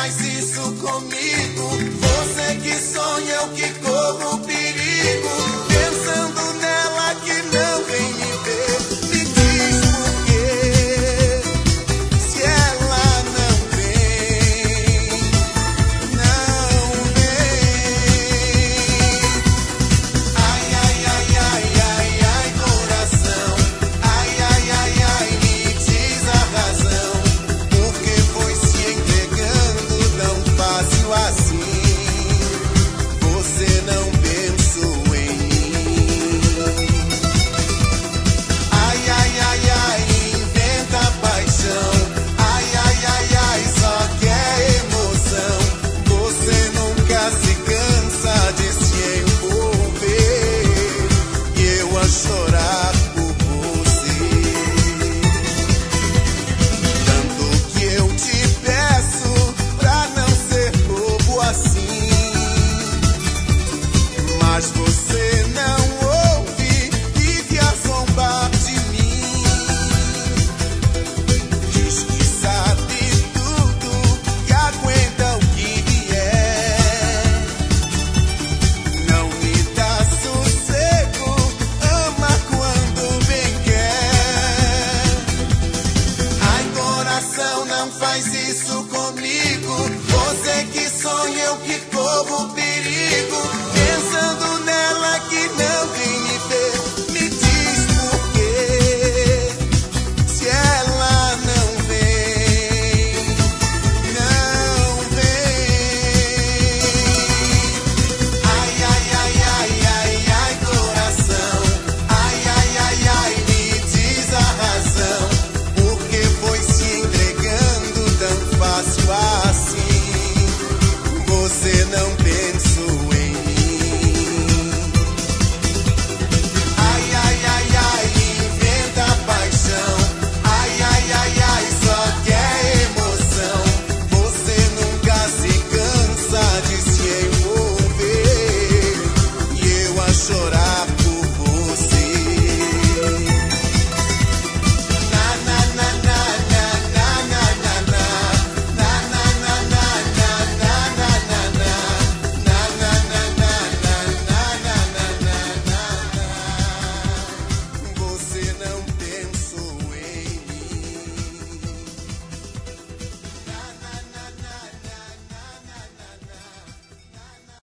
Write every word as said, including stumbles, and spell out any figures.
faz isso comigo. Você que sonha o que corro perigo, pensando nela que não vem me ver. Me diz por quê, se ela não vem, não vem. Ai, ai, ai, ai, ai, ai, coração. Ai, ai, ai, ai, me diz a razão. Por que foi se entregando tão fácil assim? Você não pensou em mim. Ai, ai, ai, ai, inventa paixão. Ai, ai, ai, ai, só quer emoção. Você nunca se cansa de se envolver e eu a chorar por você. Tanto que eu te peço pra não ser bobo assim, mas você não ouve, vive a zombar de mim. Diz que sabe tudo, que aguenta o que vier. Não me dá sossego, ama quando bem quer. Ai, coração, não faz isso